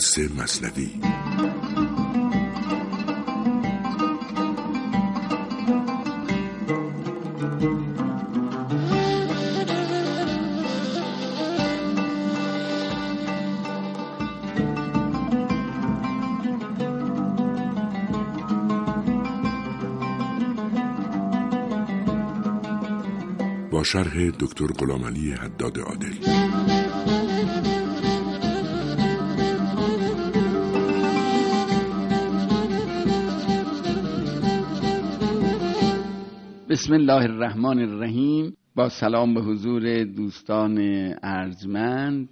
قصه مثنوی. با شرح دکتر غلامعلی حداد عادل. بسم الله الرحمن الرحیم. با سلام به حضور دوستان ارجمند،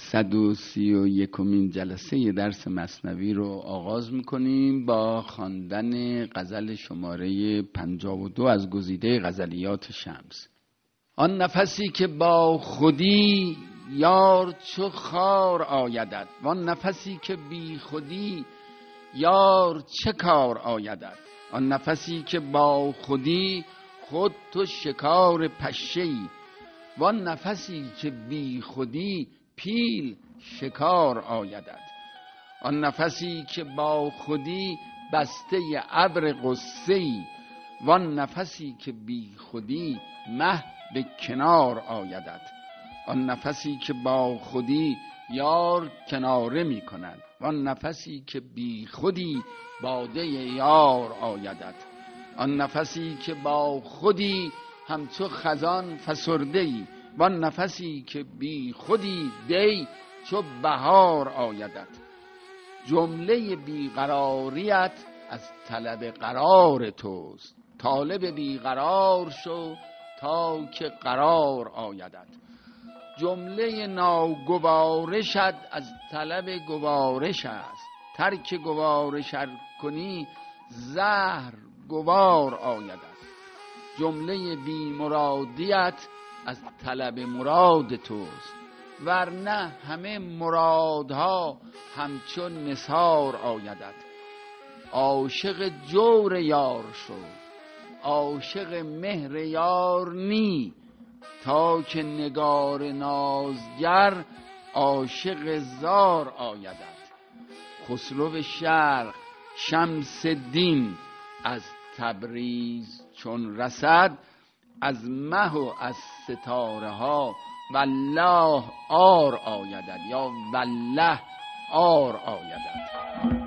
131مین جلسه درس مثنوی رو آغاز میکنیم با خواندن غزل شماره 52 از گزیده غزلیات شمس. آن نفسی که با خودی یار چو خار آیدد، وان نفسی که بی خودی یار چه کار آیدد. آن نفسی که با خودی خود تو شکار پشه‌ای، وان نفسی که بی خودی پیل شکار آیدد. آن نفسی که با خودی بسته ابر غصه‌ای، وان نفسی که بی خودی مه به کنار آیدد. آن نفسی که با خودی یار کناره می کند، وان نفسی که بی خودی باده یار آیدد. آن نفسی که با خودی همچو خزان فسرده ای، وان نفسی که بی خودی دی چو بهار آیدد. جمله بیقراریت از طلب قرار توست، طالب بیقرار شو تا که قرار آیدد. جمله ناگوارشت از طلب گوارش است، ترک گوارش ار کنی زهر گوار آیدد. جمله بی مرادیت از طلب مراد توست، ورنه همه مرادها همچون نثار آیدد. عاشق جور یار شو، عاشق مهر یار نی، تا که نگار نازگر عاشق زار آیدد. خسرو شرق شمس دین از تبریز چون رسد، از مه و از ستاره ها والله آر آیدد یا والله آر آیدد.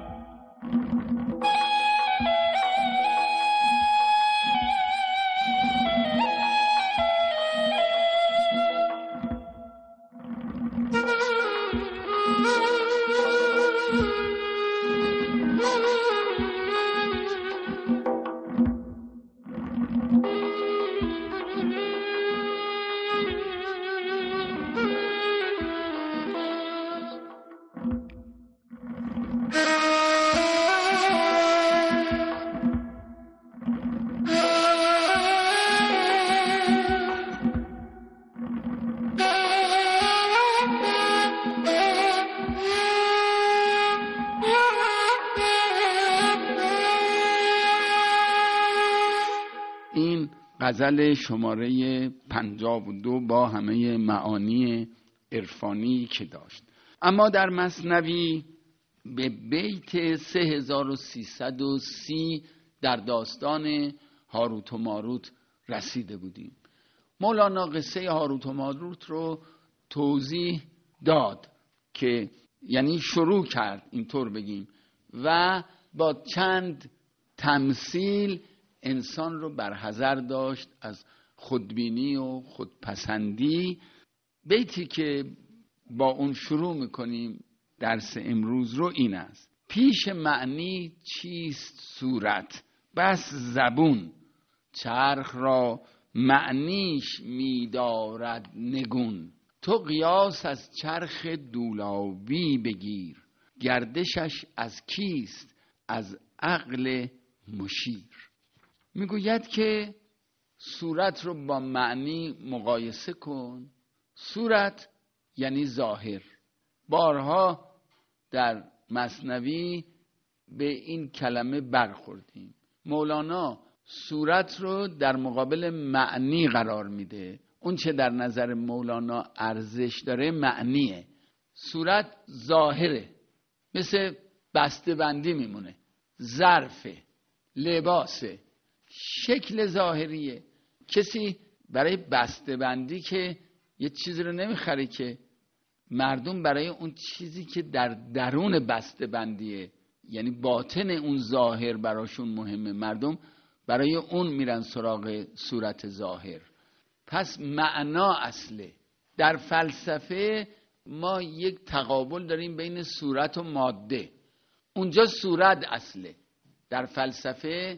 غزل شماره 52 با همه معانی عرفانی که داشت. اما در مثنوی به بیت 3330 در داستان هاروت و ماروت رسیده بودیم. مولانا قصه هاروت و ماروت رو توضیح داد که یعنی شروع کرد اینطور بگیم و با چند تمثیل انسان رو برحذر داشت از خودبینی و خودپسندی. بیتی که با اون شروع میکنیم درس امروز رو این است: پیش معنی چیست صورت، بس زبون چرخ را معنیش میدارد نگون. تو قیاس از چرخ دولاوی بگیر، گردشش از کیست از عقل مشیر. میگوید که صورت رو با معنی مقایسه کن. صورت یعنی ظاهر. بارها در مثنوی به این کلمه برخوردیم. مولانا صورت رو در مقابل معنی قرار میده. اون چه در نظر مولانا ارزش داره معنیه. صورت ظاهره، مثل بسته‌بندی میمونه، ظرف، لباس، شکل ظاهریه. کسی برای بسته‌بندی که یه چیزی رو نمیخره، که مردم برای اون چیزی که در درون بسته‌بندیه، یعنی باطن اون ظاهر براشون مهمه، مردم برای اون میرن سراغ صورت ظاهر. پس معنا اصله. در فلسفه ما یک تقابل داریم بین صورت و ماده. اونجا صورت اصله. در فلسفه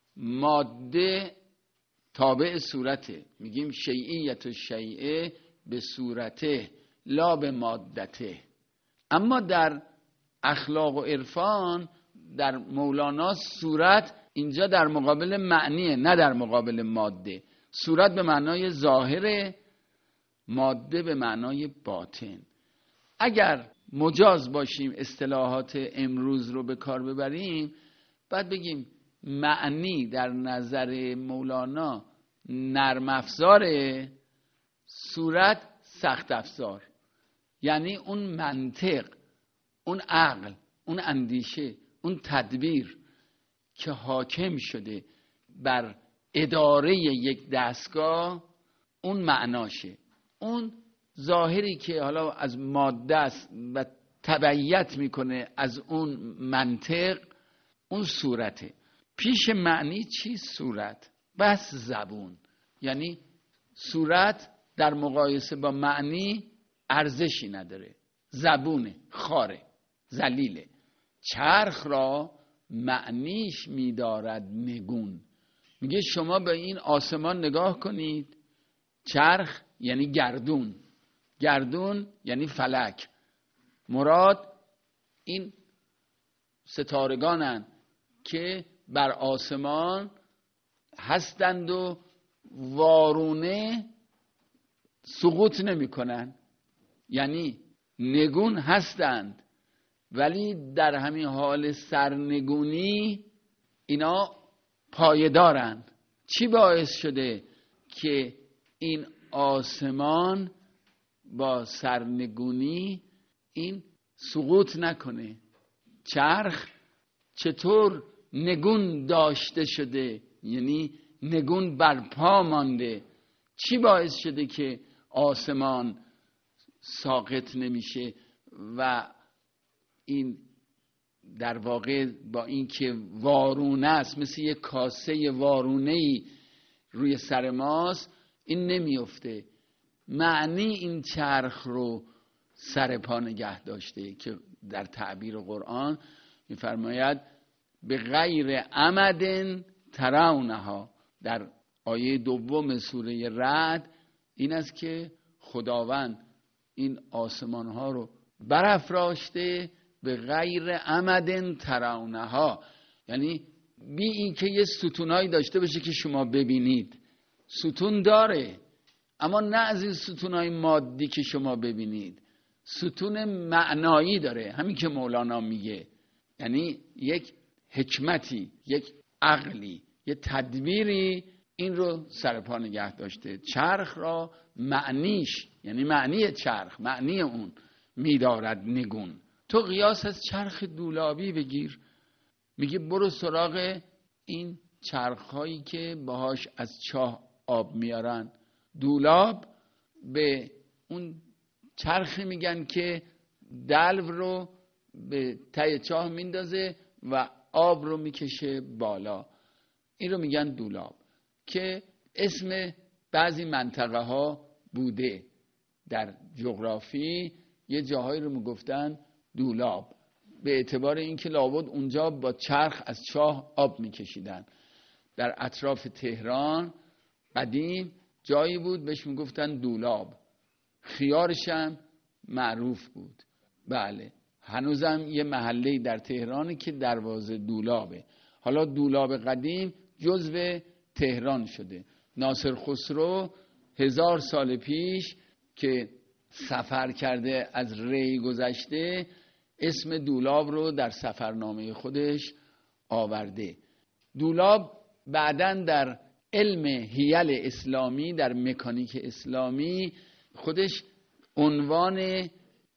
ماده تابع صورته. میگیم شیعیت و شیعه به صورته لا به مادته. اما در اخلاق و عرفان در مولانا صورت اینجا در مقابل معنیه، نه در مقابل ماده. صورت به معنای ظاهره، ماده به معنای باطن. اگر مجاز باشیم اصطلاحات امروز رو به کار ببریم، بعد بگیم معنی در نظر مولانا نرم افزاره، صورت سخت افزار. یعنی اون منطق، اون عقل، اون اندیشه، اون تدبیر که حاکم شده بر اداره یک دستگاه، اون معناشه. اون ظاهری که حالا از ماده است و تبعیت میکنه از اون منطق، اون صورته. پیش معنی چی؟ صورت. بس زبون. یعنی صورت در مقایسه با معنی ارزشی نداره، زبونه، خاره، ذلیله. چرخ را معنیش می‌دارد نگون. میگه شما به این آسمان نگاه کنید. چرخ یعنی گردون، گردون یعنی فلک. مراد این ستارگانن که بر آسمان هستند و وارونه سقوط نمی کنن. یعنی نگون هستند، ولی در همین حال سرنگونی اینا پایدارن. چی باعث شده که این آسمان با سرنگونی این سقوط نکنه؟ چرخ چطور نگون داشته شده، یعنی نگون برپا مانده؟ چی باعث شده که آسمان ساقط نمیشه و این در واقع با اینکه وارونه است، مثل یک کاسه وارونه‌ای روی سر ماست، این نمیفته؟ معنی این چرخ رو سر پا نگه داشته که در تعبیر قرآن می‌فرماید به غیر عمد ترونها. در آیه 2 سوره رعد این است که خداوند این آسمان‌ها رو برافراشته به غیر عمد ترونها، یعنی بی این که یه ستونایی داشته باشه که شما ببینید. ستون داره، اما نه از این ستونای مادی که شما ببینید، ستون معنایی داره. همین که مولانا میگه، یعنی یک حکمتی، یک عقلی، یک تدبیری این رو سرپا نگه داشته. چرخ را معنیش، یعنی معنی چرخ، معنی اون میدارد نگون. تو قیاس از چرخ دولابی بگیر. میگه برو سراغ این چرخهایی که باهاش از چاه آب میارن. دولاب به اون چرخی میگن که دلو رو به ته چاه میندازه و آب رو میکشه بالا. این رو میگن دولاب، که اسم بعضی منطقه ها بوده در جغرافی. یه جاهایی رو میگفتن دولاب به اعتبار اینکه لابد اونجا با چرخ از چاه آب میکشیدن. در اطراف تهران قدیم جایی بود بهش میگفتن دولاب. خیارش هم معروف بود. بله، هنوزم یه محله در تهرانی که دروازه دولابه. حالا دولاب قدیم جزو تهران شده. ناصر خسرو 1000 سال پیش که سفر کرده از ری گذشته، اسم دولاب رو در سفرنامه خودش آورده. دولاب بعداً در علم هیل اسلامی، در مکانیک اسلامی، خودش عنوان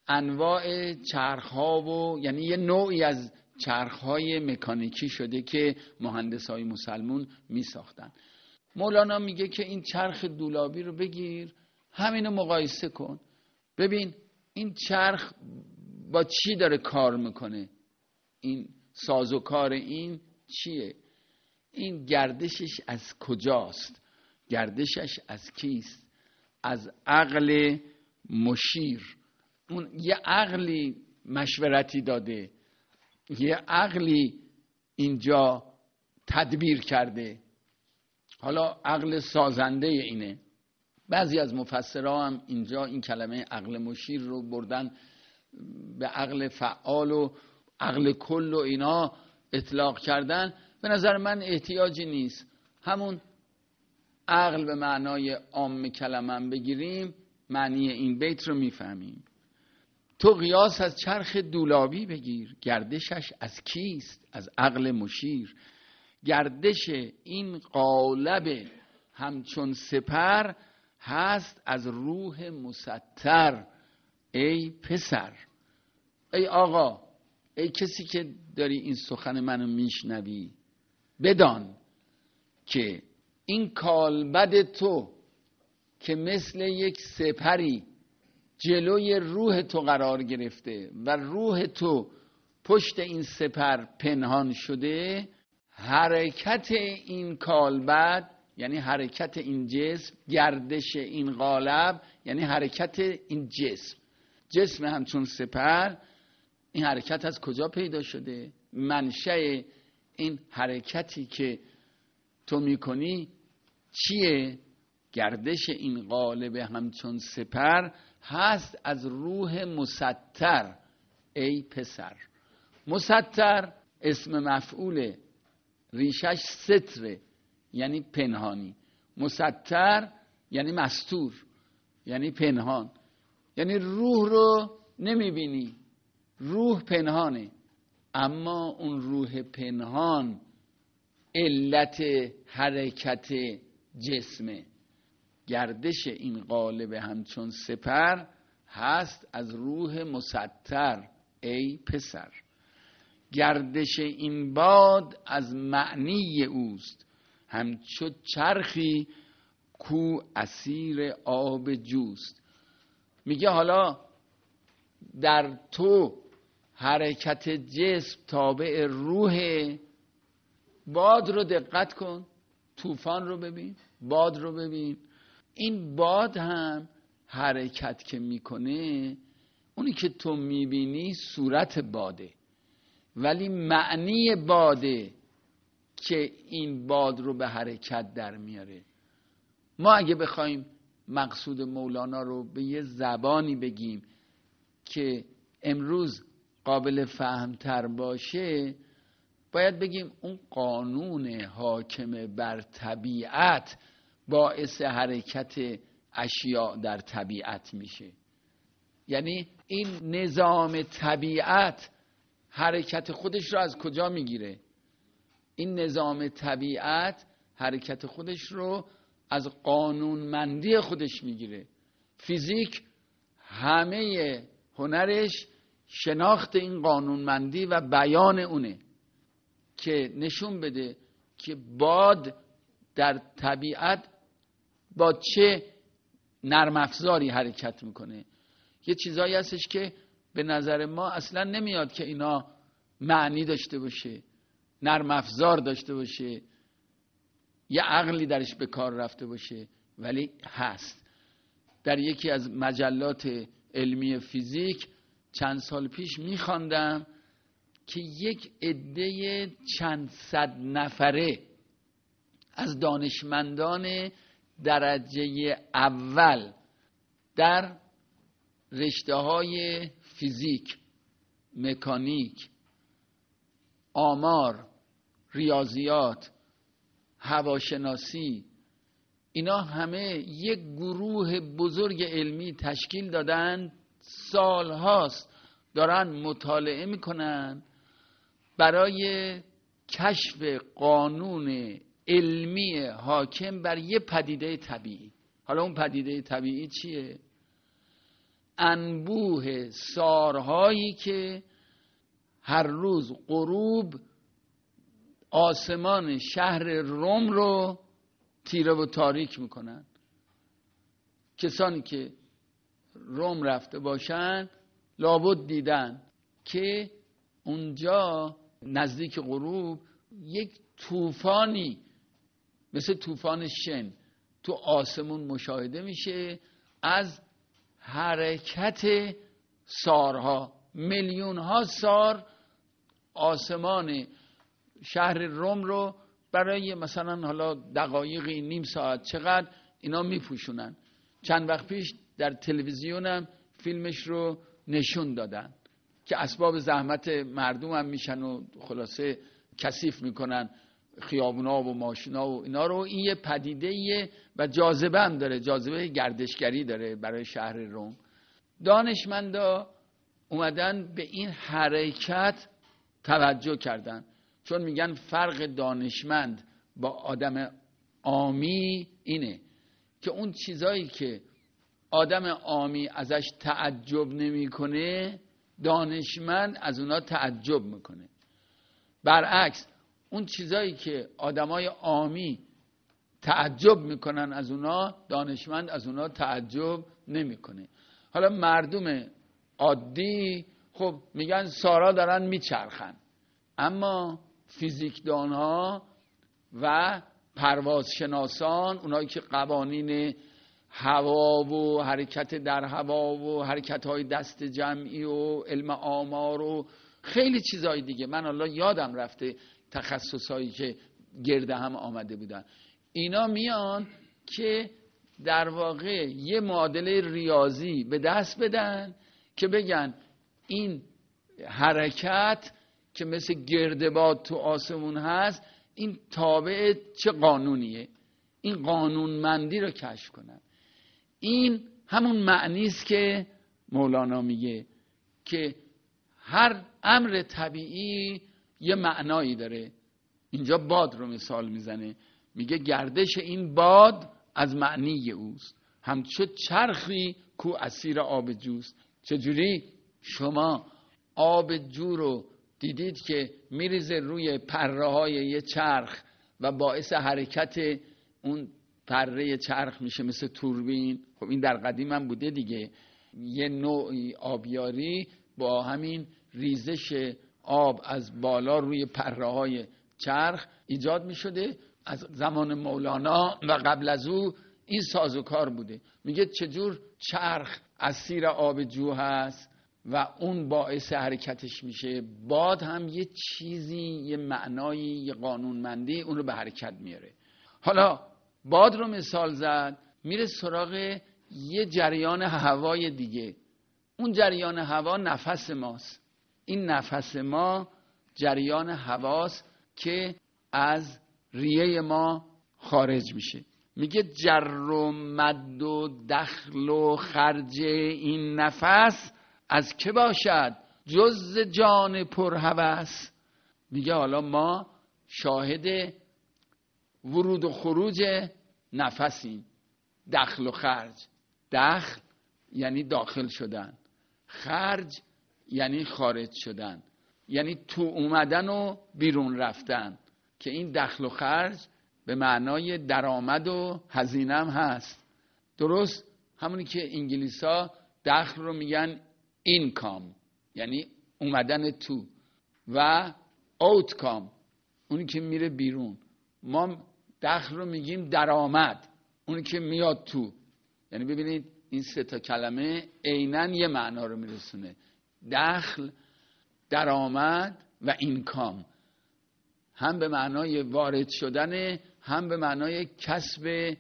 انواع چرخ‌ها و یعنی یه نوعی از چرخ‌های مکانیکی شده که مهندسای مسلمون می ساختن. مولانا میگه که این چرخ دولابی رو بگیر، همینو مقایسه کن، ببین این چرخ با چی داره کار میکنه، این سازوکار این چیه، این گردشش از کجاست، گردشش از کیست؟ از عقل مشیر. اون یه عقلی مشورتی داده، یه عقلی اینجا تدبیر کرده. حالا عقل سازنده اینه. بعضی از مفسرها هم اینجا این کلمه عقل مشیر رو بردن به عقل فعال و عقل کل و اینا اطلاق کردن. به نظر من احتیاجی نیست، همون عقل به معنای عام کلمه بگیریم معنی این بیت رو میفهمیم. تو قیاس از چرخ دولابی بگیر، گردشش از کیست؟ از عقل مشیر. گردش این قالب همچون سپر، هست از روح مستر. ای پسر، ای آقا، ای کسی که داری این سخن منو میشنوی، بدان که این کالبد تو که مثل یک سپری جلوی روح تو قرار گرفته و روح تو پشت این سپر پنهان شده، حرکت این کالبد یعنی حرکت این جسم، گردش این قالب یعنی حرکت این جسم همچون سپر. این حرکت از کجا پیدا شده؟ منشأ این حرکتی که تو میکنی چیه؟ گردش این قالب همچون سپر هست از روح مستر. ای پسر. مستر اسم مفعوله، ریشش ستره یعنی پنهانی. مستر یعنی مستور، یعنی پنهان، یعنی روح رو نمیبینی، روح پنهانه، اما اون روح پنهان علت حرکت جسمه. گردش این قالب همچون سپر هست از روح مستر. ای پسر. گردش این باد از معنی اوست، همچو چرخی کو اسیر آب جوست. میگه حالا در تو حرکت جسم تابع روح. باد رو دقت کن، طوفان رو ببین، باد رو ببین. این باد هم حرکت که میکنه، اونی که تو میبینی صورت باده، ولی معنی باده که این باد رو به حرکت در میاره. ما اگه بخوایم مقصود مولانا رو به یه زبانی بگیم که امروز قابل فهمتر باشه، باید بگیم اون قانون حاکم بر طبیعت باعث حرکت اشیاء در طبیعت میشه. یعنی این نظام طبیعت حرکت خودش رو از کجا میگیره؟ این نظام طبیعت حرکت خودش رو از قانونمندی خودش میگیره. فیزیک همه هنرش شناخت این قانونمندی و بیان اونه که نشون بده که باد در طبیعت با چه نرم افزاری حرکت میکنه. یه چیزایی هستش که به نظر ما اصلا نمیاد که اینا معنی داشته باشه، نرم افزار داشته باشه، یه عقلی درش به کار رفته باشه، ولی هست. در یکی از مجلات علمی فیزیک چند سال پیش میخواندم که یک عده چند صد نفره از دانشمندان درجه اول در رشته‌های فیزیک، مکانیک، آمار، ریاضیات، هواشناسی، اینا همه یک گروه بزرگ علمی تشکیل دادن، سالهاست دارن مطالعه میکنن برای کشف قانون علمی حاکم بر یه پدیده طبیعی. حالا اون پدیده طبیعی چیه؟ انبوه سارهایی که هر روز غروب آسمان شهر روم رو تیره و تاریک میکنن. کسانی که روم رفته باشن لابد دیدن که اونجا نزدیک غروب یک طوفانی مثل طوفان شن تو آسمون مشاهده میشه از حرکت سارها. میلیون ها سار آسمان شهر روم رو برای مثلا حالا دقایقی، نیم ساعت، چقدر اینا میپوشونن. چند وقت پیش در تلویزیونم فیلمش رو نشون دادن که اسباب زحمت مردم هم میشن و خلاصه کثیف میکنن خیابونا و ماشینا و اینا رو. این یه پدیده‌ایه و جاذبه هم داره، جاذبه گردشگری داره برای شهر روم. دانشمندا اومدن به این حرکت توجه کردن، چون میگن فرق دانشمند با آدم عامی اینه که اون چیزایی که آدم عامی ازش تعجب نمیکنه دانشمند از اونا تعجب میکنه. برعکس اون چیزایی که آدمای عامی تعجب میکنن از اونا دانشمند از اونا تعجب نمیکنه. حالا مردم عادی خب میگن سارا دارن میچرخن، اما فیزیکدانها و پروازشناسان، اونایی که قوانین هوا و حرکت در هوا و حرکت‌های دست جمعی و علم آمار و خیلی چیزای دیگه، من حالا یادم رفته تخصصایی که گرده هم آمده بودن، اینا میان که در واقع یه معادله ریاضی به دست بدن که بگن این حرکت که مثل گردباد تو آسمون هست این تابع چه قانونیه، این قانونمندی رو کشف کنن. این همون معنی است که مولانا میگه که هر امر طبیعی یه معنایی داره. اینجا باد رو مثال میزنه، میگه گردش این باد از معنی اوست، همچو چرخی کو اسیر آب جوست. چجوری شما آب جو رو دیدید که میریزه روی پره های یه چرخ و باعث حرکت اون پره چرخ میشه مثل توربین؟ خب این در قدیم هم بوده دیگه، یه نوعی آبیاری با همین ریزش آب از بالا روی پره های چرخ ایجاد میشده. از زمان مولانا و قبل از او این سازوکار بوده. میگه چجور چرخ اسیر آب جو هست و اون باعث حرکتش میشه، باد هم یه چیزی، یه معنایی، یه قانونمندی اون رو به حرکت میاره. حالا باد رو مثال زد، میره سراغ یه جریان هوای دیگه. اون جریان هوا نفس ماست. این نفس ما جریان هواست که از ریه ما خارج میشه. میگه جر و مد و دخل و خرج این نفس از که باشد جز جان پرهوس. میگه حالا ما شاهد ورود و خروج نفسیم. دخل و خرج، دخل یعنی داخل شدن، خرج یعنی خارج شدن، یعنی تو اومدن و بیرون رفتن، که این دخل و خرج به معنای درآمد و هزینه هم هست. درست همونی که انگلیسا دخل رو میگن اینکام، یعنی اومدن تو، و اوتکام اونی که میره بیرون. ما دخل رو میگیم درآمد، اونی که میاد تو. یعنی ببینید این سه تا کلمه عیناً یه معنا رو میرسونه: دخل، درآمد و اینکام. هم به معنای وارد شدن، هم به معنای کسب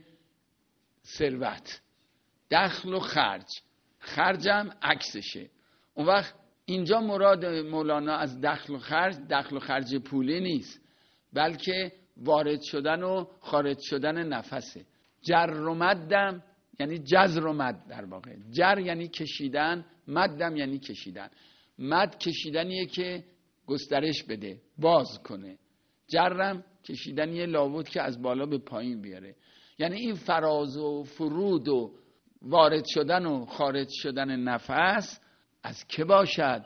ثروت. دخل و خرج، خرجم عکسشه. اون وقت اینجا مراد مولانا از دخل و خرج پولی نیست، بلکه وارد شدن و خارج شدن نفسه. جر و مدم یعنی جزر و مد. در واقع جر یعنی کشیدن، مدم یعنی کشیدن. مد کشیدنیه که گسترش بده، باز کنه. جرم کشیدنیه لابد که از بالا به پایین بیاره. یعنی این فراز و فرود و وارد شدن و خارج شدن نفس از که باشد؟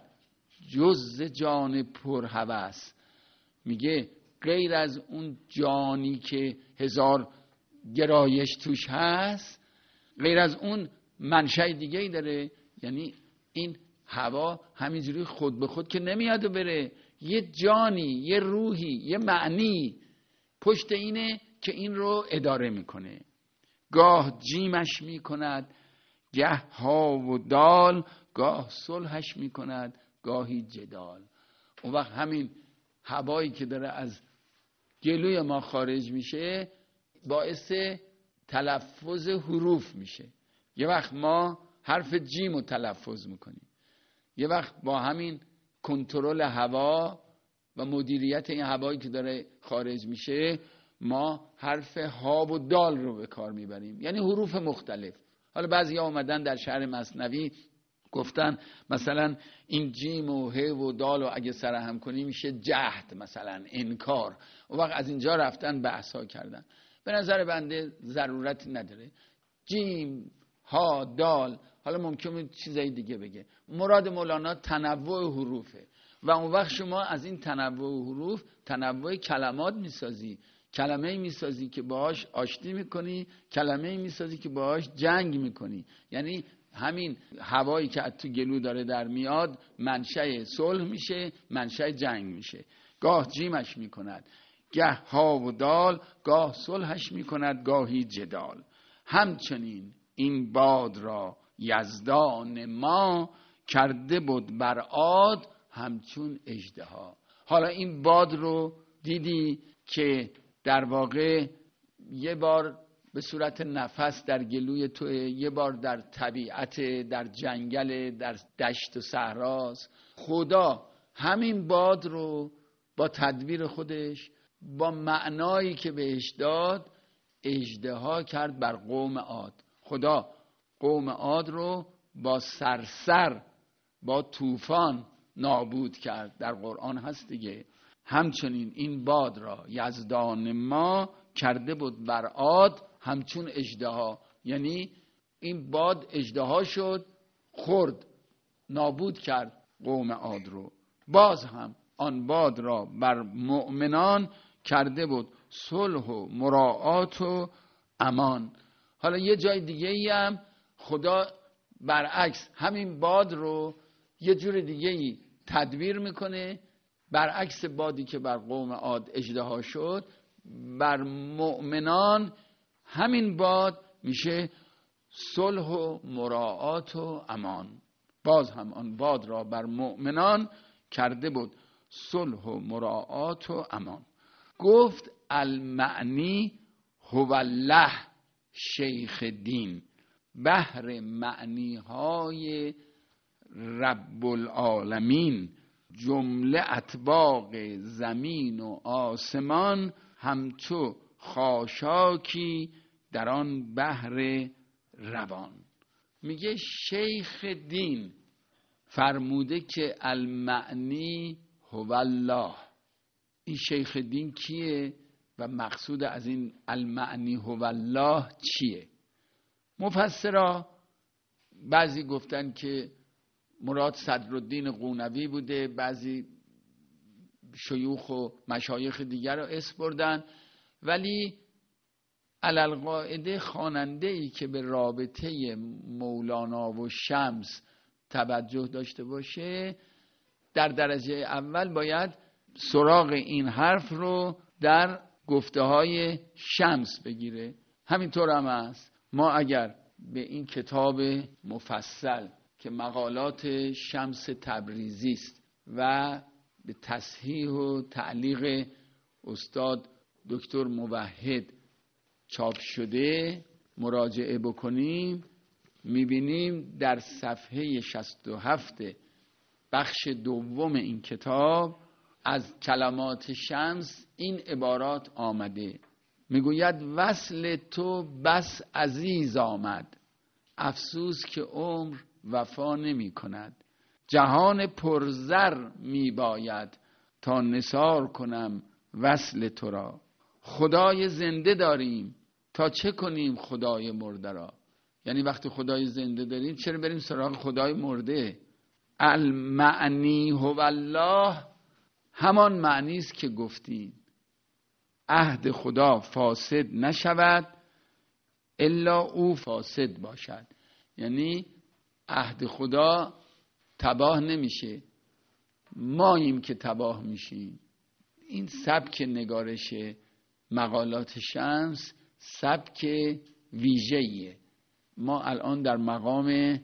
جز جان پرهوس. میگه غیر از اون جانی که هزار گرایش توش هست، غیر از اون منشأ دیگه ای داره. یعنی این هوا همینجوری خود به خود که نمیاد و بره، یه جانی، یه روحی، یه معنی پشت اینه که این رو اداره میکنه. گاه جیمش میکند گه ها و دال، گاه صلحش میکند گاهی جدال. اون وقت همین هوایی که داره از گلوی ما خارج میشه باعث تلفظ حروف میشه. یه وقت ما حرف جیم رو تلفظ میکنیم، یه وقت با همین کنترل هوا و مدیریت این هوایی که داره خارج میشه ما حرف ها و دال رو به کار میبریم، یعنی حروف مختلف. حالا بعضی ها اومدن در شرح مثنوی گفتن مثلا این جیم و ه و دال رو اگه سرهم کنیم میشه جهد، مثلا انکار. اون وقت از اینجا رفتن بحثا کردن. به نظر بنده ضرورتی نداره. جیم، ها، دال، حالا ممکنه چیزای دیگه بگه. مراد مولانا تنوع حروفه و اون وقت شما از این تنوع حروف تنوع کلمات میسازی. کلمه میسازی که باهاش آشتی میکنی، کلمه میسازی که باهاش جنگ میکنی. یعنی همین هوایی که از تو گلو داره در میاد منشأ صلح میشه، منشأ جنگ میشه. گاه جیمش میکند گه ها و دال، گاه صلحش میکند گاهی جدال. همچنین این باد را یزدان ما، کرده بود بر عاد همچون اژدها. حالا این باد رو دیدی که در واقع یه بار به صورت نفس در گلوی توه، یه بار در طبیعت، در جنگل، در دشت و صحراست. خدا همین باد رو با تدبیر خودش، با معنایی که بهش داد، اژدها کرد بر قوم عاد. خدا قوم عاد رو با صرصر، با طوفان نابود کرد. در قرآن هست دیگه. همچنین این باد را یزدان ما، کرده بود بر عاد همچون اژدها. یعنی این باد اژدها شد، خورد، نابود کرد قوم عاد رو. باز هم آن باد را بر مؤمنان، کرده بود صلح و مراعات و امان. حالا یه جای دیگه ای هم خدا برعکس همین باد رو یه جور دیگه ای تدبیر میکنه. برعکس بادی که بر قوم عاد اژدها شد، بر مؤمنان همین باد میشه صلح و مراعات و امان. باز هم آن باد را بر مؤمنان کرده بود صلح و مراعات و امان. گفت المعنی هو الله شیخ دین، بحر معنی های رب العالمین. جمله اطباق زمین و آسمان، همچو خاشاکی در آن بحر روان. میگه شیخ دین فرموده که المعنی هو الله. این شیخ دین کیه و مقصود از این المعنی هو الله چیه؟ مفسرا بعضی گفتن که مراد صدرالدین قونوی بوده، بعضی شیوخ و مشایخ دیگر رو اسم بردن، ولی علالقاعده خواننده ای که به رابطه مولانا و شمس توجه داشته باشه در درجه اول باید سراغ این حرف رو در گفته های شمس بگیره. همینطور هم است. ما اگر به این کتاب مفصل که مقالات شمس تبریزی است و به تصحیح و تعلیق استاد دکتر موحد چاپ شده مراجعه بکنیم، میبینیم در صفحه 67 بخش دوم این کتاب از کلمات شمس این عبارات آمده. میگوید وصل تو بس عزیز آمد، افسوس که عمر وفا نمی کند. جهان پرزر می باید تا نثار کنم وصل تو را. خدای زنده داریم تا چه کنیم خدای مرده را. یعنی وقتی خدای زنده داریم چرا بریم سراغ خدای مرده؟ المعنی هو الله همان معنی است که گفتیم عهد خدا فاسد نشود الا او فاسد باشد. یعنی عهد خدا تباه نمیشه، ماییم که تباه میشیم. این سبک نگارش مقالات شمس سبک ویژه‌ایه. ما الان در مقام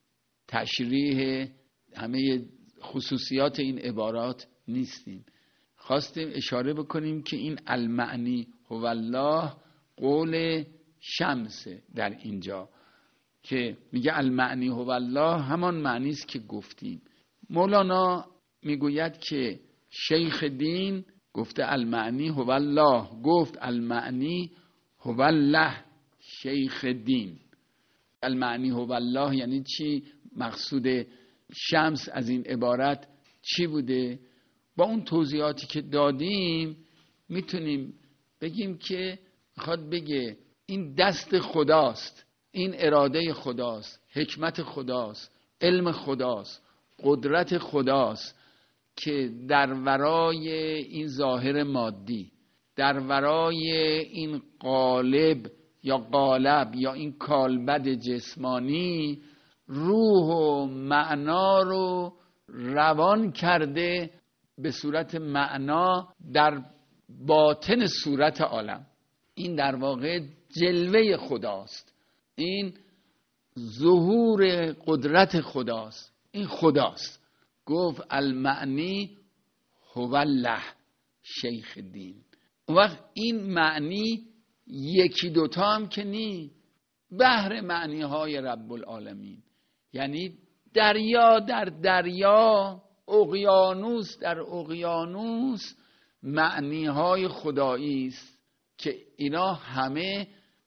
تشریح همه خصوصیات این عبارات نیستیم. خواستیم اشاره بکنیم که این المعنی هو الله قول شمسه در اینجا که میگه المعنی هو الله همان معنی است که گفتیم. مولانا میگوید که شیخ دین گفته المعنی هو الله، گفت المعنی هو الله شیخ دین. المعنی هو الله یعنی چی؟ مقصود شمس از این عبارت چی بوده؟ با اون توضیحاتی که دادیم میتونیم بگیم که میخواد بگه این دست خداست، این اراده خداست، حکمت خداست، علم خداست، قدرت خداست که در ورای این ظاهر مادی، در ورای این قالب یا قالب یا این کالبد جسمانی روح و معنا رو روان کرده به صورت معنا در باطن صورت عالم. این در واقع جلوه خداست، این ظهور قدرت خداست، این خداست. گفت المعنی هو الله شیخ دین. اون وقت این معنی یکی دوتا هم که نی، بحر معنی های رب العالمین، یعنی دریا در دریا، اقیانوس در اقیانوس معنی های خدایی است که اینا همه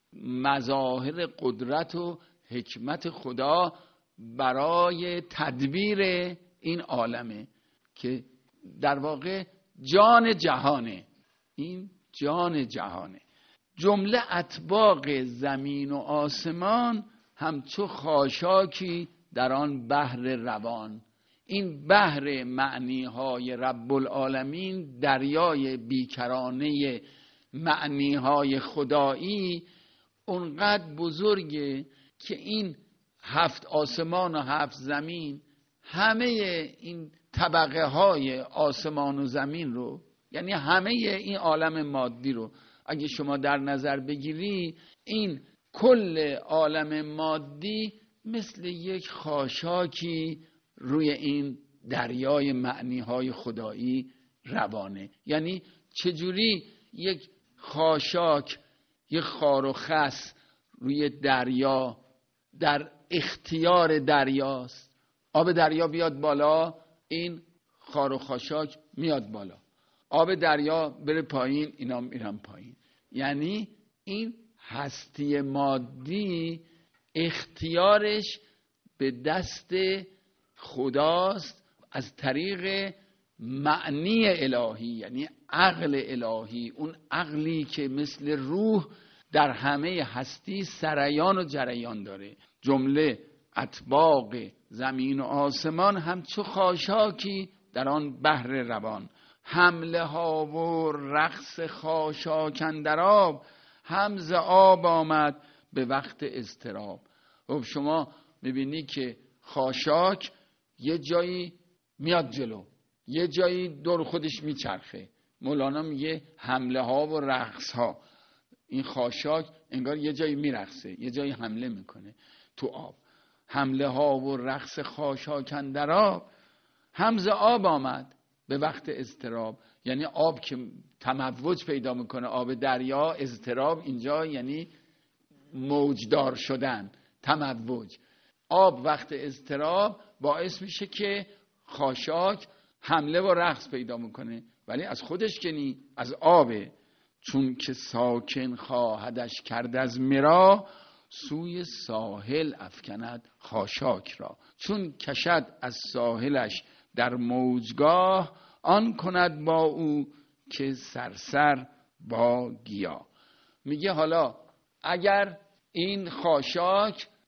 مظاهر قدرت و حکمت خدا برای تدبیر این عالمه که در واقع جان جهانه. این جان جهانه. جمله اطباق زمین و آسمان همچو خاشاکی در آن بحر روان. این بحر معنی های رب العالمین، دریای بیکرانه معنی های خدایی اونقدر بزرگه که این 7 آسمان و 7 زمین، همه این طبقه های آسمان و زمین رو، یعنی همه این عالم مادی رو اگه شما در نظر بگیری، این کل عالم مادی مثل یک خاشاکی روی این دریای معنی های خدایی روانه. یعنی چجوری یک خاشاک، یک خار و خس روی دریا در اختیار دریاست، آب دریا بیاد بالا این خار و خاشاک میاد بالا، آب دریا بره پایین اینا میرن پایین. یعنی این هستی مادی اختیارش به دست خداست از طریق معنی الهی، یعنی عقل الهی، اون عقلی که مثل روح در همه هستی سریان و جریان داره. جمله اطباق زمین و آسمان همچو خاشاکی در آن بحر روان. حمله ها و رقص خاشاک اندر آب، همز آب آمد به وقت اضطراب. خب شما میبینی که خاشاک یه جایی میاد جلو، یه جایی دور خودش میچرخه. مولانا میگه حمله ها و رقص ها. این خاشاک انگار یه جایی میرقصه، یه جایی حمله میکنه تو آب. حمله ها و رقص خاشاک اندر آب، همز آب آمد به وقت اضطراب. یعنی آب که تموج پیدا میکنه، آب دریا، اضطراب اینجا یعنی موجدار شدن، تموج. آب وقت اضطراب باعث میشه که خاشاک حمله و رقص پیدا میکنه، ولی از خودش که نی، از آبه. چون که ساکن خواهدش کرد از مرا، سوی ساحل افکند خاشاک را. چون کشد از ساحلش در موجگاه، آن کند با او که سرسر با گیا. میگه حالا اگر این خاشاک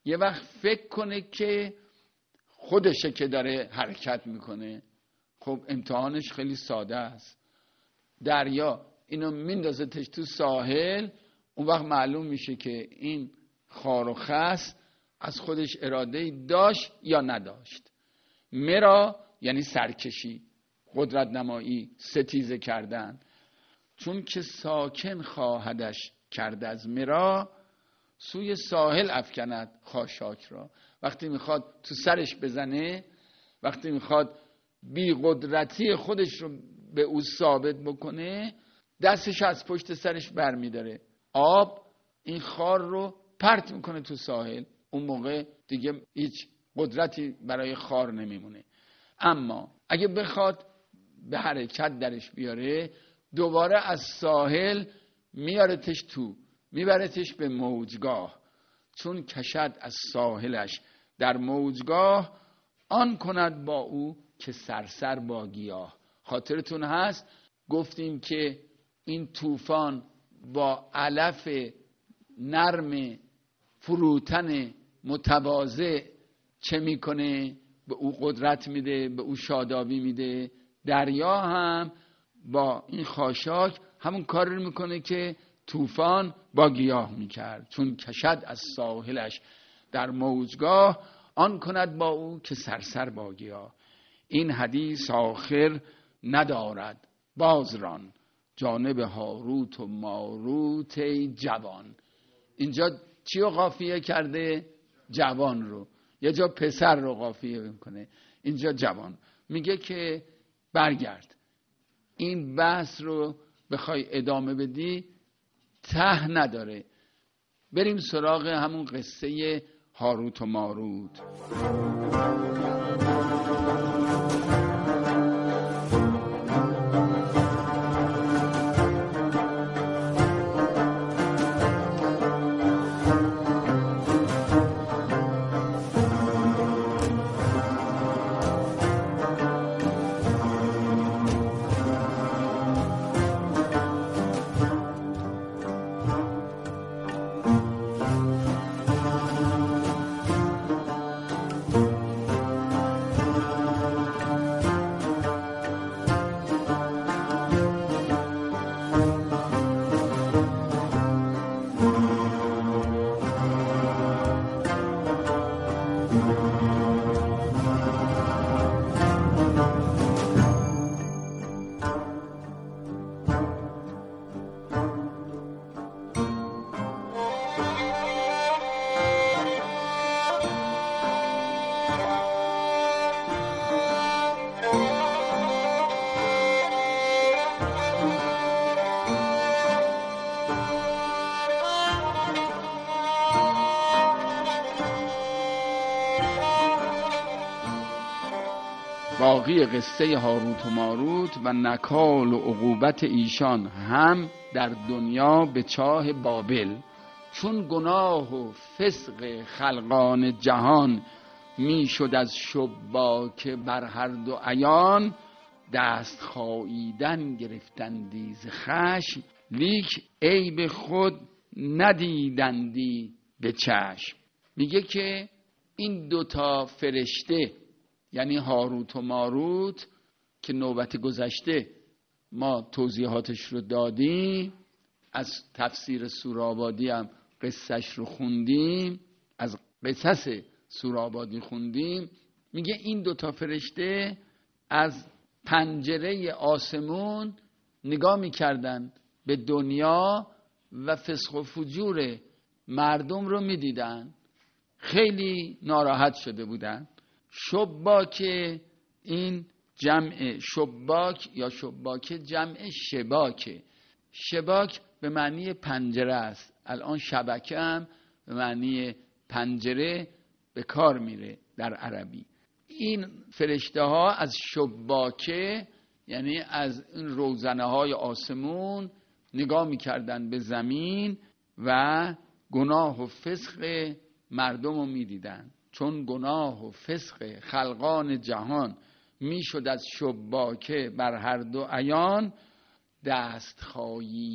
یه وقت فکر کنه که خودشه که داره حرکت میکنه. خب امتحانش خیلی ساده است. دریا اینو میندازتش تو ساحل، اون وقت معلوم میشه که این خار و خس از خودش اراده‌ای داشت یا نداشت. مرا یعنی سرکشی، قدرت نمایی، ستیزه کردن. چون که ساکن خواهدش کرد از مرا، سوی ساحل افکند خاشاک را. وقتی میخواد تو سرش بزنه، وقتی میخواد بی قدرتی خودش رو به او ثابت بکنه، دستش از پشت سرش برمیداره، آب این خار رو پرت میکنه تو ساحل. اون موقع دیگه هیچ قدرتی برای خار نمیمونه. اما اگه بخواد به حرکت درش بیاره، دوباره از ساحل میارتش تو، میبرتش به موجگاه. چون کشد از ساحلش در موجگاه، آن کند با او که سرسر با گیاه. خاطرتون هست گفتیم که این طوفان با علف نرم فروتن متواضع چه میکنه؟ به او قدرت میده، به او شادابی میده. دریا هم با این خاشاک همون کار رو میکنه که طوفان با گیاه میکرد. چون کشد از ساحلش در موجگاه، آن کند با او که سرسر با گیاه. این حدیث آخر ندارد بازران، جانب هاروت و ماروت جوان. اینجا چی رو قافیه کرده؟ جوان رو. یه جا پسر رو قافیه میکنه، اینجا جوان. میگه که برگرد، این بحث رو بخوای ادامه بدی ته نداره. بریم سراغ همون قصه هاروت و ماروت. باقی قصه هاروت و ماروت و نکال و عقوبت ایشان هم در دنیا به چاه بابل. چون گناه و فسق خلقان جهان می شد از شباک بر هر دو عیان، دست خاییدن گرفتندی ز خشم، لیک عیب خود ندیدندی به چشم. میگه که این دوتا فرشته، یعنی هاروت و ماروت که نوبت گذشته ما توضیحاتش رو دادیم، از تفسیر سورابادی هم قصهش رو خوندیم، از قصص سورابادی خوندیم. میگه این دوتا فرشته از پنجره آسمون نگاه میکردن به دنیا و فسق و فجور مردم رو میدیدن. خیلی ناراحت شده بودن. شباک، این جمع شباک یا شباک جمع شباکه. شباک به معنی پنجره است. الان شبکه هم به معنی پنجره به کار میره در عربی. این فرشته ها از شباکه یعنی از این روزنه های آسمون نگاه میکردن به زمین و گناه و فسق مردم رو میدیدن. چون گناه و فسق خلقان جهان میشد از شباکه بر هر دو عیان، دست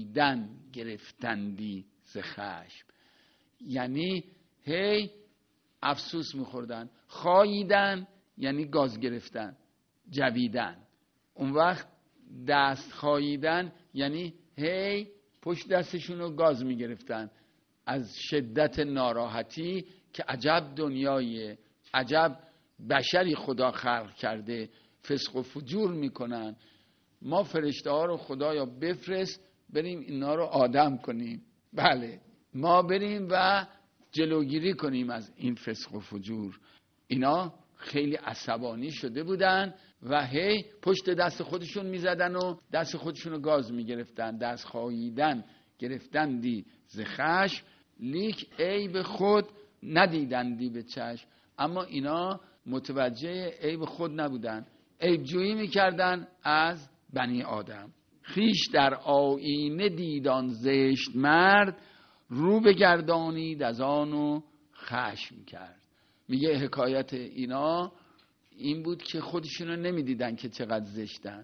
خاییدن گرفتندی ز خشم. یعنی هی افسوس میخوردن. خاییدن یعنی گاز گرفتن، جویدن. اون وقت دست خاییدن یعنی هی پشت دستشون رو گاز میگرفتن از شدت ناراحتی که عجب دنیاییه، عجب بشری خدا خلق کرده، فسق و فجور میکنن، ما فرشته ها رو خدایا بفرست بریم اینا رو آدم کنیم. بله، ما بریم و جلوگیری کنیم از این فسق و فجور. اینا خیلی عصبانی شده بودن و هی پشت دست خودشون میزدن و دست خودشون رو گاز میگرفتن. دست خاییدن گرفتندی ز خشم، لیک عیب خود ندیدندی به چشم. اما اینا متوجه عیب خود نبودن، عیب جویی میکردن از بنی آدم. خیش در آیینه دیدان زشت مرد، رو بگردانید از آنو خشم کرد. میگه حکایت اینا این بود که خودشونو نمیدیدن که چقدر زشتن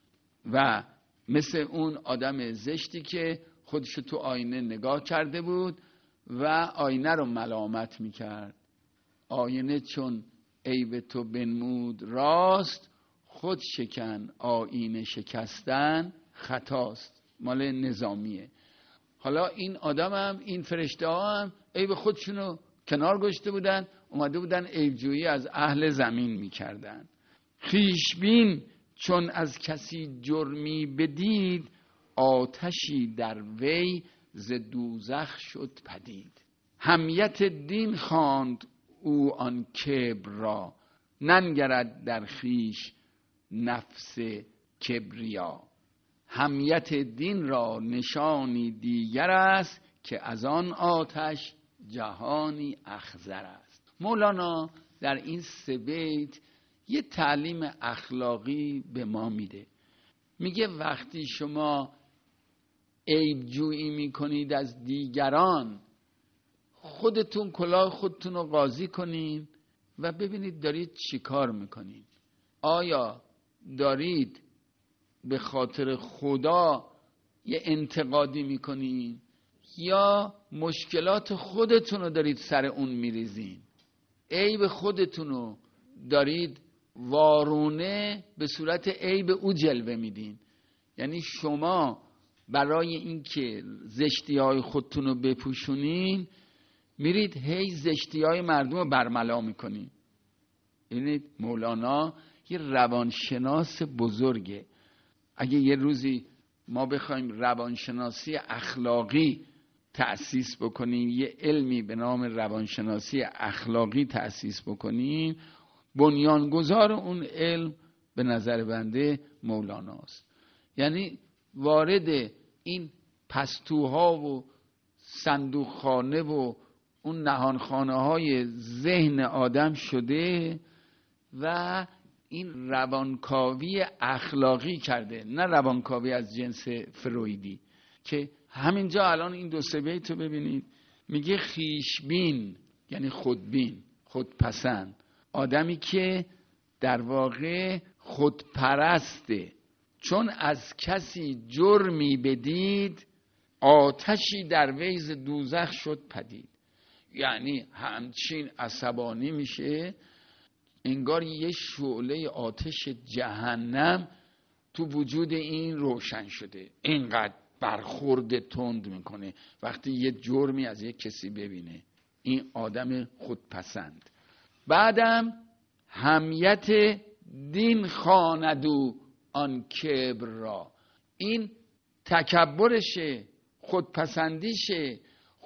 و مثل اون آدم زشتی که خودشو تو آینه نگاه کرده بود و آینه رو ملامت میکرد. آینه چون عیب تو بنمود راست، خود شکن آینه شکستن خطاست. مال نظامیه. حالا این آدم هم این فرشته ها هم عیب خودشونو کنار گذاشته بودن، اومده بودن عیبجویی از اهل زمین میکردن. خویشبین چون از کسی جرمی بدید، آتشی در وی ز دوزخ شد پدید. حمیت دین خواند او آن کبر را، ننگرد در خویش نفس کبریا. حمیت دین را نشانی دیگر است، که از آن آتش جهانی اخضر است. مولانا در این 3 بیت یه تعلیم اخلاقی به ما میده. میگه وقتی شما عیب جویی میکنید از دیگران، خودتون کلاه خودتون رو قاضی کنین و ببینید دارید چی کار میکنین. آیا دارید به خاطر خدا یه انتقادی میکنین یا مشکلات خودتون رو دارید سر اون میریزین؟ عیب خودتون رو دارید وارونه به صورت عیب او جلوه میدین. یعنی شما برای اینکه زشتی‌های خودتون رو بپوشونین میرید هی زشتی‌های مردم رو برملا میکنین. یعنی مولانا یه روانشناس بزرگه. اگه یه روزی ما بخوایم روانشناسی اخلاقی تأسیس بکنیم، یه علمی به نام روانشناسی اخلاقی تأسیس بکنیم، بنیانگذار اون علم به نظر بنده مولاناست. یعنی وارد این پستوها و صندوقخانه و اون نهانخانه های ذهن آدم شده و این روانکاوی اخلاقی کرده، نه روانکاوی از جنس فرویدی. که همینجا الان این 2-3 بیت رو ببینید، میگه خویشبین یعنی خودبین، خودپسند، آدمی که در واقع خودپرسته. چون از کسی جرمی بدید، آتشی در ویز دوزخ شد پدید. یعنی همچین عصبانی میشه انگار یه شعله آتش جهنم تو وجود این روشن شده. اینقدر برخورد تند میکنه وقتی یه جرمی از یک کسی ببینه. این آدم خودپسند. بعدم حمیت دین خواندو آن کبر را. این تکبرشه، خودپسندیشه،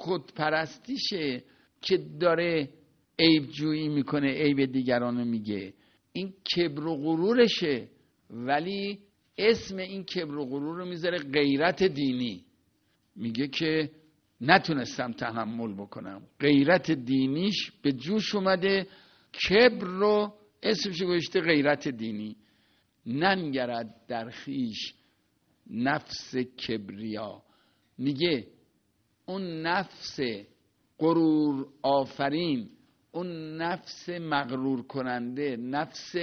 خودپرستیشه که داره عیب جویی میکنه، عیب دیگرانو میگه. این کبر و غرورشه، ولی اسم این کبر و غرور رو میذاره غیرت دینی. میگه که نتونستم تحمل بکنم، غیرت دینیش به جوش اومده، کبر رو اسمش گذاشته غیرت دینی. ننگرد در خویش نفس کبریا. میگه اون نفس غرور آفرین، اون نفس مغرور کننده، نفس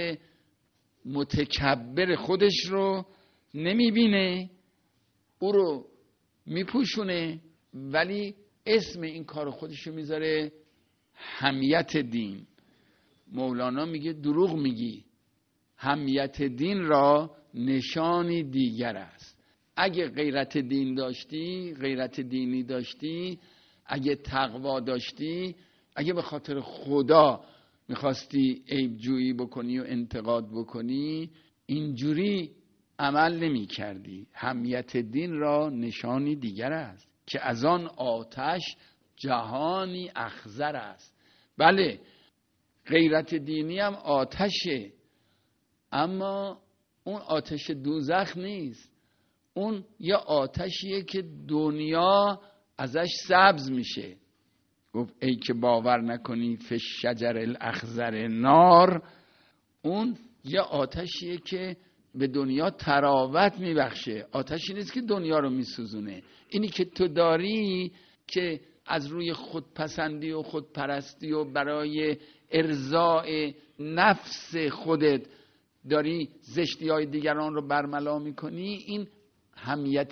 متکبر خودش رو نمیبینه، او رو میپوشونه، ولی اسم این کار خودش رو میذاره همیت دین. مولانا میگه دروغ میگی، همیت دین را نشانی دیگر است. اگه غیرت دین داشتی، غیرت دینی داشتی، اگه تقوا داشتی، اگه به خاطر خدا میخواستی عیب جویی بکنی و انتقاد بکنی، اینجوری عمل نمی کردی. همیت دین را نشانی دیگر است که از آن آتش جهانی اخضر است. بله، غیرت دینی هم آتشه، اما اون آتش دوزخ نیست. اون یه آتشیه که دنیا ازش سبز میشه. گفت ای که باور نکنی فی شجر الاخضر نار. اون یه آتشیه که به دنیا تراوت میبخشه. آتشی نیست که دنیا رو میسوزونه. اینی که تو داری که از روی خودپسندی و خودپرستی و برای ارضاء نفس خودت داری زشتی های دیگران رو برملا میکنی، این همیت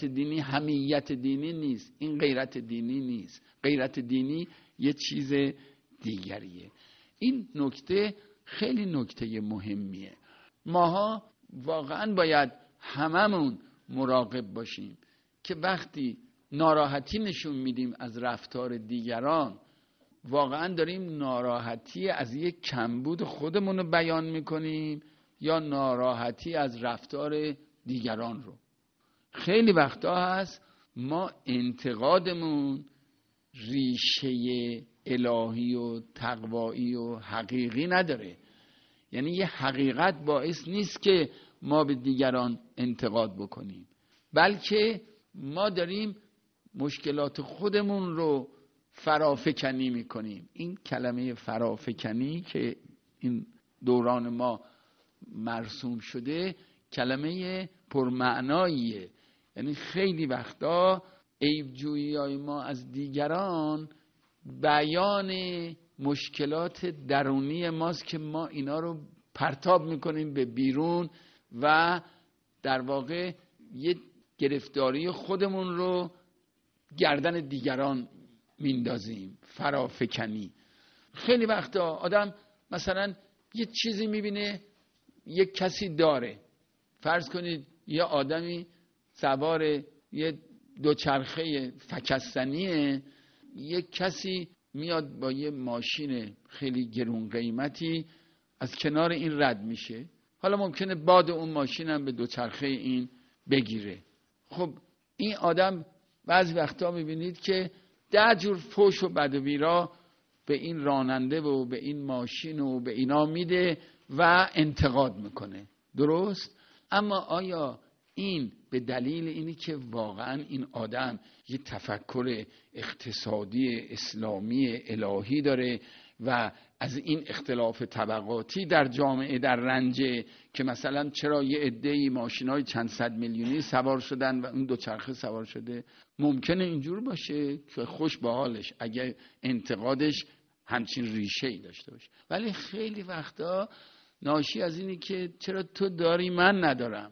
دینی نیست. این غیرت دینی نیست. غیرت دینی یه چیز دیگریه. این نکته خیلی نکته مهمیه. ماها واقعا باید هممون مراقب باشیم که وقتی ناراحتی نشون میدیم از رفتار دیگران، واقعا داریم ناراحتی از یک کمبود خودمون رو بیان میکنیم یا ناراحتی از رفتار دیگران رو. خیلی وقتا هست ما انتقادمون ریشه الهی و تقوایی و حقیقی نداره. یعنی یه حقیقت باعث نیست که ما به دیگران انتقاد بکنیم، بلکه ما داریم مشکلات خودمون رو فرافکنی میکنیم. این کلمه فرافکنی که این دوران ما مرسوم شده کلمه پرمعناییه. یعنی خیلی وقتا عیب‌جویی‌های ما از دیگران بیان مشکلات درونی ماست که ما اینا رو پرتاب میکنیم به بیرون و در واقع یه گرفتاری خودمون رو گردن دیگران میندازیم. فرافکنی. خیلی وقتا آدم مثلا یه چیزی میبینه یک کسی داره، فرض کنید یه آدمی سوار یه دوچرخه فکستنیه، یک کسی میاد با یه ماشین خیلی گرون قیمتی از کنار این رد میشه. حالا ممکنه باد اون ماشین هم به دوچرخه این بگیره. خب این آدم بعضی وقتا میبینید که 10 جور فحش و بد و بیرا به این راننده و به این ماشین و به اینا میده و انتقاد میکنه. درست؟ اما آیا این به دلیل اینی که واقعا این آدم یه تفکر اقتصادی اسلامی الهی داره و از این اختلاف طبقاتی در جامعه در رنجه که مثلا چرا یه عده‌ای ماشینای چند صد میلیونی سوار شدن و اون دوچرخه سوار شده؟ ممکنه اینجور باشه که خوش به حالش اگه انتقادش همچین ریشه‌ای داشته باشه، ولی خیلی وقتا ناشی از اینی که چرا تو داری من ندارم.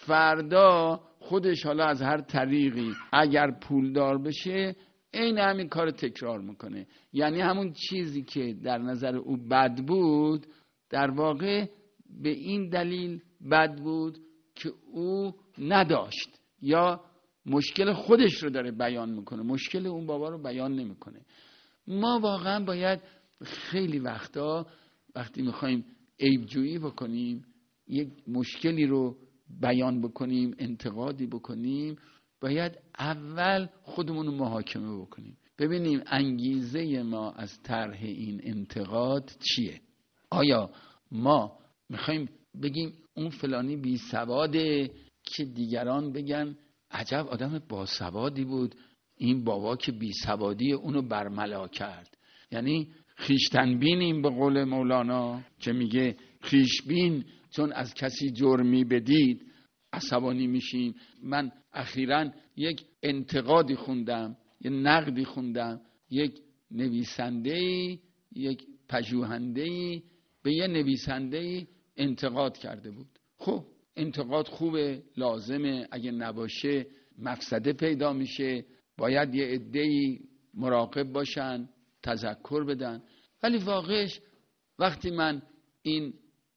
فردا خودش حالا از هر طریقی اگر پولدار بشه این همین کار تکرار میکنه. یعنی همون چیزی که در نظر او بد بود در واقع به این دلیل بد بود که او نداشت یا مشکل خودش رو داره بیان میکنه، مشکل اون بابا رو بیان نمیکنه. ما واقعا باید خیلی وقتا وقتی میخوایم عیب‌جویی بکنیم، یک مشکلی رو بیان بکنیم، انتقادی بکنیم، باید اول خودمون رو محاکمه بکنیم، ببینیم انگیزه ما از طرح این انتقاد چیه. آیا ما میخوایم بگیم اون فلانی بی سواده که دیگران بگن عجب آدم باسوادی بود، این بابا که بی سوادی اونو برملا کرد. یعنی خویشتنبینیم به قول مولانا که میگه خویشبین چون از کسی جرمی بدید عصبانی میشیم. من اخیراً یک انتقادی خوندم، یک نقدی خوندم، یک نویسنده‌ای، یک پژوهنده‌ای به یه نویسنده‌ای انتقاد کرده بود. خب انتقاد خوبه، لازمه، اگه نباشه مفسده پیدا میشه، باید یه عده‌ای مراقب باشن، تذکر بدن. ولی واقعش وقتی من این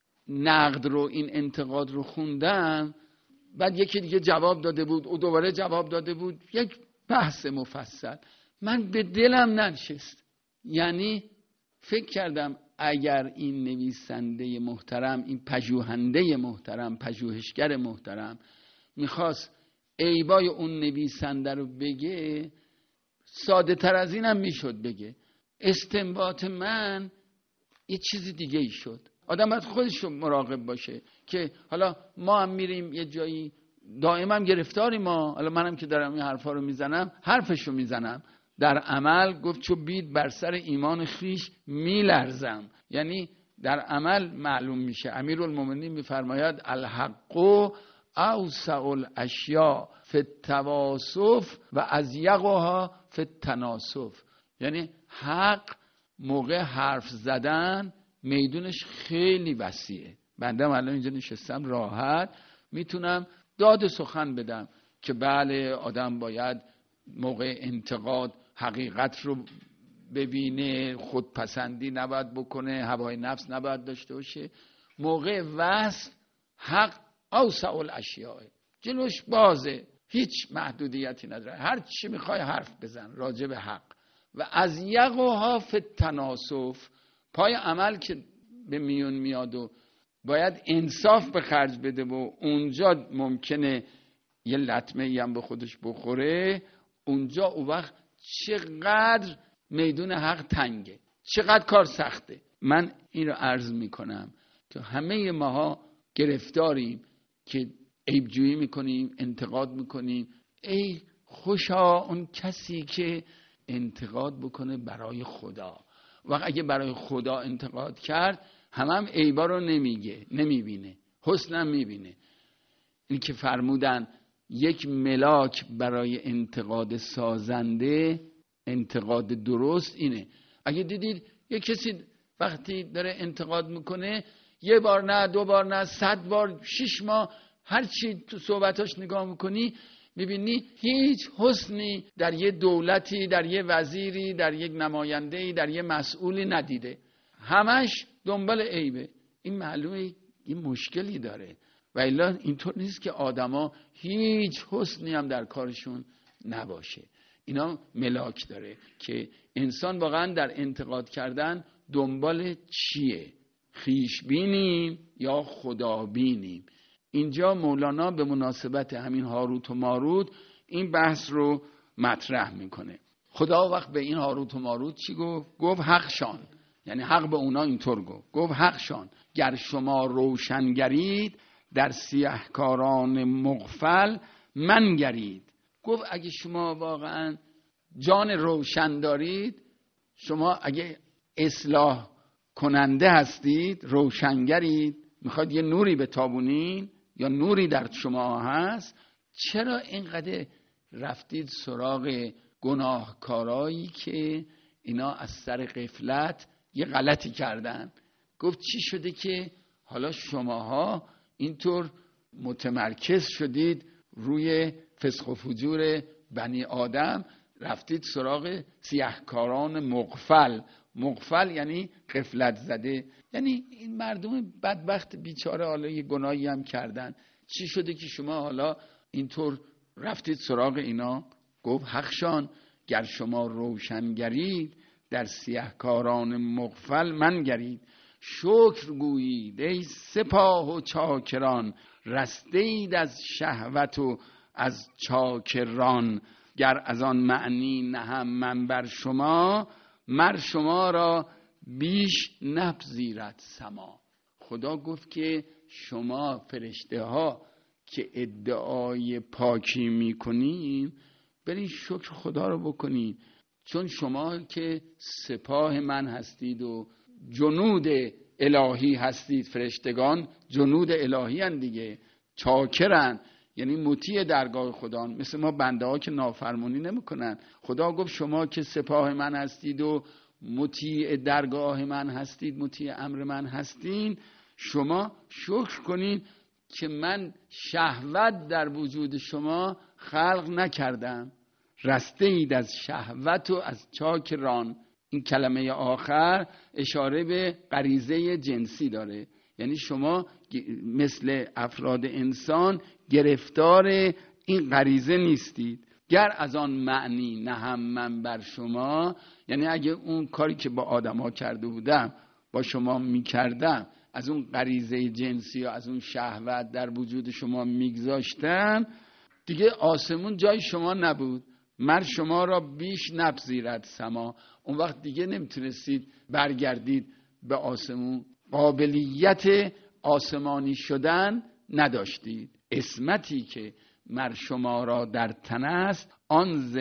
نقد رو، این انتقاد رو خوندم، بعد یکی دیگه جواب داده بود، او دوباره جواب داده بود، یک بحث مفصل، من به دلم ننشست. یعنی فکر کردم اگر این نویسنده محترم، این پژوهنده محترم، پژوهشگر محترم میخواست عیبای اون نویسنده رو بگه، ساده تر از اینم میشد بگه. استنباط من یه چیز دیگه ای شد. آدم باید خودش رو مراقب باشه که حالا ما هم میریم یه جایی، دائما گرفتاری ما، حالا منم که دارم این حرفا رو میزنم، حرفشو میزنم، در عمل گفت چو بید بر سر ایمان خیش میلرزم. یعنی در عمل معلوم میشه. امیرالمومنین میفرماید الحق اوسع الاشیاء فی التواصف و اضیقها فی التناسف. یعنی حق موقع حرف زدن میدونش خیلی وسیعه. بنده الان اینجا نشستم راحت میتونم داد سخن بدم که بله آدم باید موقع انتقاد حقیقت رو ببینه، خودپسندی نباید بکنه، هوای نفس نباید داشته باشه. موقع وصف حق اوسع الاشیاء، جلوش بازه، هیچ محدودیتی نداره، هر چی میخوای حرف بزن راجع به حق. و از یقها فی التناسف، پای عمل که به میون میاد و باید انصاف به خرج بده و اونجا ممکنه یه لطمه هم به خودش بخوره، اونجا اون وقت چقدر میدون حق تنگه، چقدر کار سخته. من این رو عرض میکنم که همه ماها گرفتاریم که عیبجویی میکنیم، انتقاد میکنیم. ای خوشا اون کسی که انتقاد بکنه برای خدا. و اگه برای خدا انتقاد کرد هم عیبا رو نمیگه، نمیبینه، حسنم میبینه. این که فرمودن یک ملاک برای انتقاد سازنده، انتقاد درست اینه. اگه دیدید یک کسی وقتی داره انتقاد میکنه، یه بار نه، دو بار نه، 100 بار، 6 ماه، هر چی تو صحبتاش نگاه میکنی میبینی هیچ حسنی در یه دولتی، در یه وزیری، در یک نماینده‌ای، در یه مسئولی ندیده، همش دنبال عیبه. این معلومه این مشکلی داره. و الا اینطور نیست که آدما هیچ حسنی هم در کارشون نباشه. اینا ملاک داره که انسان واقعا در انتقاد کردن دنبال چیه؟ خویش بینیم یا خدا بینیم؟ اینجا مولانا به مناسبت همین هاروت و ماروت این بحث رو مطرح میکنه. خدا وقت به این هاروت و ماروت چی گفت؟ گفت حقشان، یعنی حق به اونا اینطور گفت حقشان گر شما روشنگرید در سیهکاران مغفل منگرید. گفت اگه شما واقعا جان روشن دارید، شما اگه اصلاح کننده هستید، روشنگرید، میخواد یه نوری بتابونین یا نوری در شما هست، چرا اینقدر رفتید سراغ گناهکارایی که اینا از سر غفلت یه غلطی کردن؟ گفت چی شده که حالا شماها اینطور متمرکز شدید روی فسق و فجور بنی آدم، رفتید سراغ سیهکاران مغفل. مغفل یعنی غفلت زده، یعنی این مردم بدبخت بیچاره حالا یه گناهی هم کردن. چی شده که شما حالا اینطور رفتید سراغ اینا؟ گفت حقشان گر شما روشنگرید در سیهکاران مغفل منگرید. شکر گویید ای سپاه و چاکران، رستید از شهوت و از چاکران. گر از آن معنی نهم من بر شما، مر شما را بیش نپذیرد سما. خدا گفت که شما فرشته ها که ادعای پاکی میکنین، برین شکر خدا رو بکنین، چون شما که سپاه من هستید و جنود الهی هستید. فرشتگان جنود الهی هستند دیگه، چاکرن، یعنی مطیع درگاه خدا. مثل ما بنده ها که نافرمانی نمیکنن. خدا گفت شما که سپاه من هستید و مطیع درگاه من هستید، مطیع امر من هستین، شما شکر کنین که من شهوت در وجود شما خلق نکردم. رسته اید از شهوت و از چاکران. این کلمه آخر اشاره به غریزه جنسی داره، یعنی شما مثل افراد انسان گرفتار این غریزه نیستید. گر از آن معنی نهم من بر شما، یعنی اگه اون کاری که با آدما کرده بودم با شما میکردم، از اون غریزه جنسی یا از اون شهوت در وجود شما میگذاشتم، دیگه آسمون جای شما نبود، مر شما را بیش نپذیرد سما. اون وقت دیگه نمیتونستید برگردید به آسمون، قابلیت آسمانی شدن نداشتید. اسمتی که مر شما را در تن است، آن ز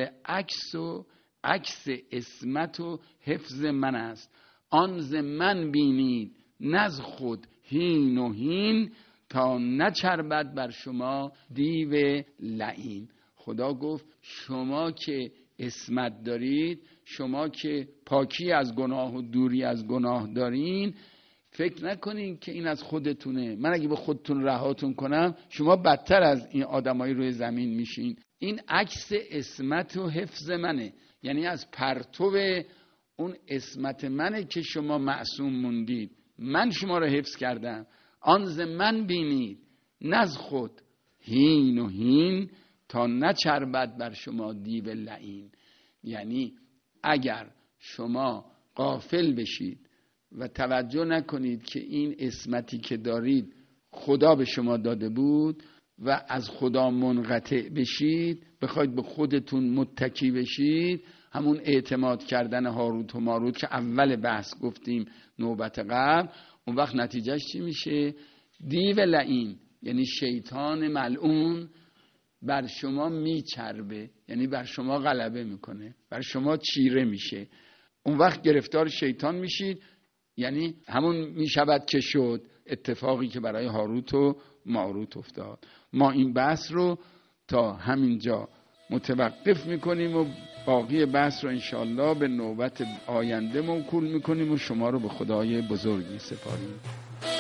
عکس اسمت و حفظ من است. آن ز من بینید نز خود هین و هین، تا نچربد بر شما دیو لعین. خدا گفت شما که اسمت دارید، شما که پاکی از گناه و دوری از گناه دارین، فکر نکنین که این از خودتونه. من اگه به خودتون رهاتون کنم، شما بدتر از این آدمای روی زمین میشین. این عکس اسمت و حفظ منه، یعنی از پرتو اون اسمت منه که شما معصوم موندید. من شما رو حفظ کردم. آن ز من بینید نز خود هین و هین، تا نچربد بر شما دیو لعین. یعنی اگر شما غافل بشید و توجه نکنید که این اسمتی که دارید خدا به شما داده بود و از خدا منقطع بشید، بخواید به خودتون متکی بشید، همون اعتماد کردن هاروت و ماروت که اول بحث گفتیم نوبت قبل، اون وقت نتیجهش چی میشه؟ دیو لعین، یعنی شیطان ملعون بر شما میچربه، یعنی بر شما غلبه میکنه، بر شما چیره میشه. اون وقت گرفتار شیطان میشید، یعنی همون میشود که شد اتفاقی که برای هاروت و ماروت افتاد. ما این بحث رو تا همینجا متوقف میکنیم و باقی بحث رو انشالله به نوبت آینده موکول میکنیم و شما رو به خدای بزرگ میسپاریم.